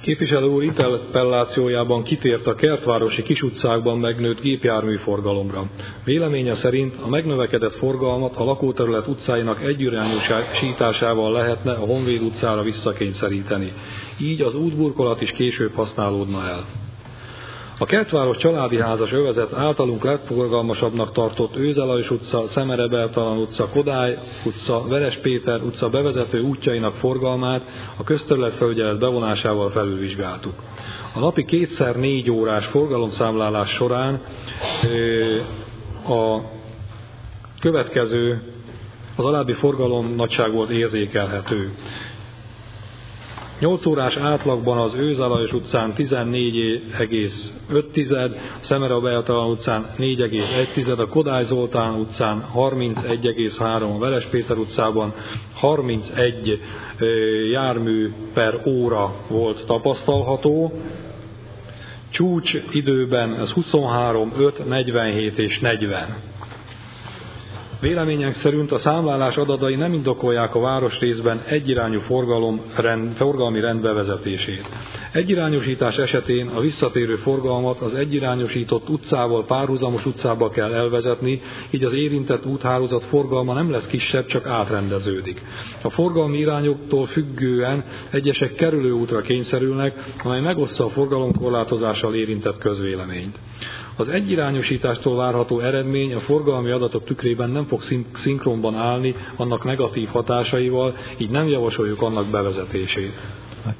Képviselő úr interpellációjában kitért a kertvárosi kisutcákban megnőtt gépjárműforgalomra. Véleménye szerint a megnövekedett forgalmat a lakóterület utcáinak egyirányúsításával lehetne a Honvéd utcára visszakényszeríteni. Így az útburkolat is később használódna el. A Kertváros családi házas övezet általunk legforgalmasabbnak tartott Őze Lajos utca, Szemere Bertalan utca, Kodály utca, Veres Péter utca bevezető útjainak forgalmát a közterületfelügyelet bevonásával felülvizsgáltuk. A napi 2x4 órás forgalomszámlálás során a következő, az alábbi forgalom nagyság volt érzékelhető. 8 órás átlagban az Őze Lajos utcán 14,5, a Szemere Bertalan utcán 4,1, a Kodály Zoltán utcán 31,3, a Veres Péter utcában 31 jármű per óra volt tapasztalható. Csúcs időben ez 23, 5, 47 és 40. Véleményünk szerint a számlálás adatai nem indokolják a városrészben egyirányú forgalmi rend bevezetését. Egyirányosítás esetén a visszatérő forgalmat az egyirányosított utcával párhuzamos utcába kell elvezetni, így az érintett úthálózat forgalma nem lesz kisebb, csak átrendeződik. A forgalmi irányoktól függően egyesek kerülőútra kényszerülnek, amely megossza a forgalomkorlátozással érintett közvéleményt. Az egyirányosítástól várható eredmény a forgalmi adatok tükrében nem fog szinkronban állni annak negatív hatásaival, így nem javasoljuk annak bevezetését.